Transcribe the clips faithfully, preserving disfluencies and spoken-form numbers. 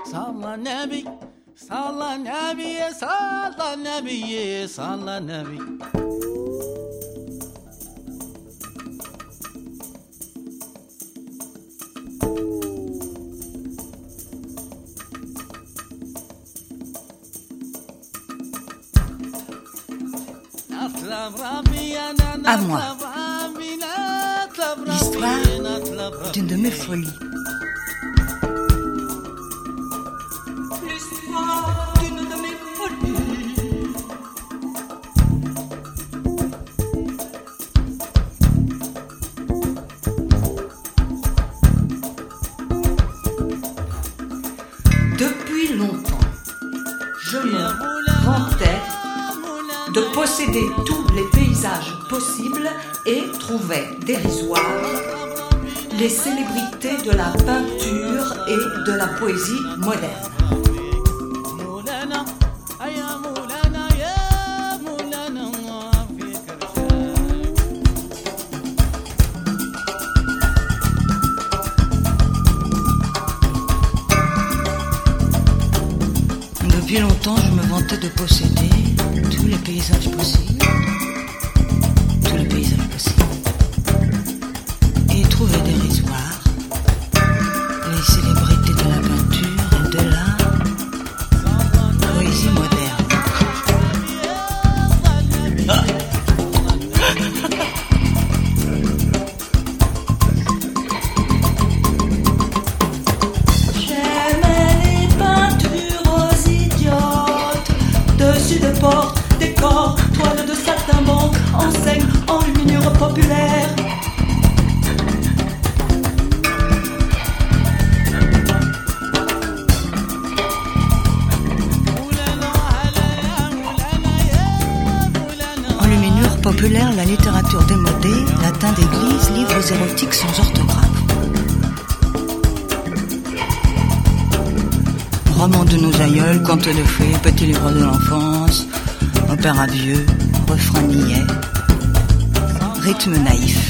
Salla Nebi, salla Nebiye, salla Nebiye, salla Nebi. À moi. L'histoire d'une de mes folies. L'histoire d'une de mes folies. Depuis longtemps, je me vantais de posséder tous les paysages possibles et trouvais dérisoire les célébrités de la peinture et de la poésie moderne. Depuis longtemps, je me vantais de posséder tous les paysages possibles, tous les paysages possibles, et trouver dérisoire les célébrités de la peinture et de la poésie moderne. J'aimais les peintures aux idiotes, dessus de portes, décors, toiles de saltimbanque, enseignes, enluminures populaires. Enluminure populaire, la littérature démodée, latin d'église, livres érotiques sans orthographe. Romans de nos aïeuls, contes de fées, petits livres de l'enfance, opéra vieux, refrain niais, rythme naïf.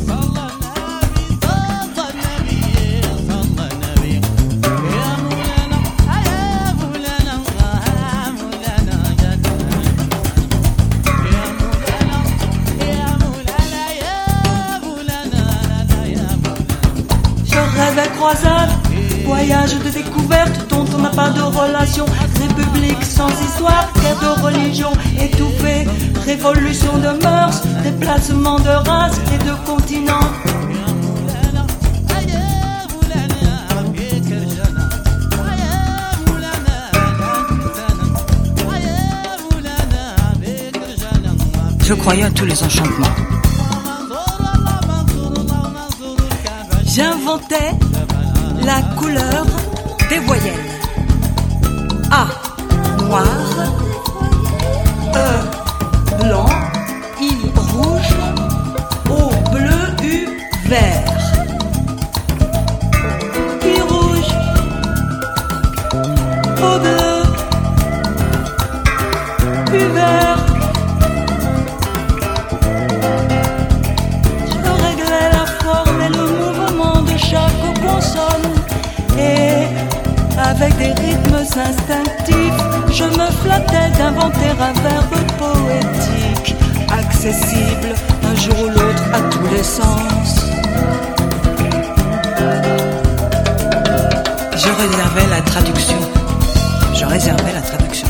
Je rêvais croisade, voyage de découverte dont on n'a pas de relation, république sans histoire, guerre de religion étouffée, révolution de mœurs, déplacement de races et de continents. Je croyais à tous les enchantements. J'inventais la couleur des voyelles. A, noir, E, blanc, I, rouge, O, bleu, U, vert. I, rouge, O, bleu, U, vert. Je réglais la forme et le mouvement de chaque consonne. Et avec des rythmes instinctifs, je me flattais d'inventer un verbe poétique, accessible un jour ou l'autre à tous les sens. Je réservais la traduction. Je réservais la traduction.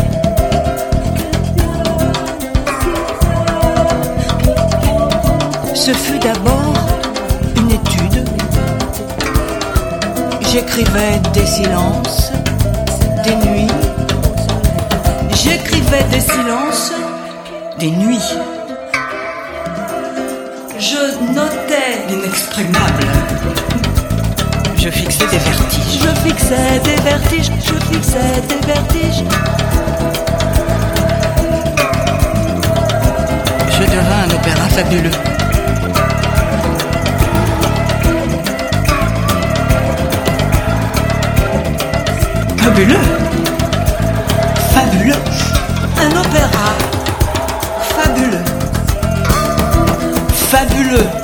Ce fut d'abord une étude. J'écrivais des silences, des nuits. J'écrivais des silences, Des nuits. je notais, L'inexprimable. Je fixais des vertiges. je fixais des vertiges, je fixais des vertiges. Je devins un opéra fabuleux. Fabuleux. Fabuleux. Un opéra fabuleux. Fabuleux.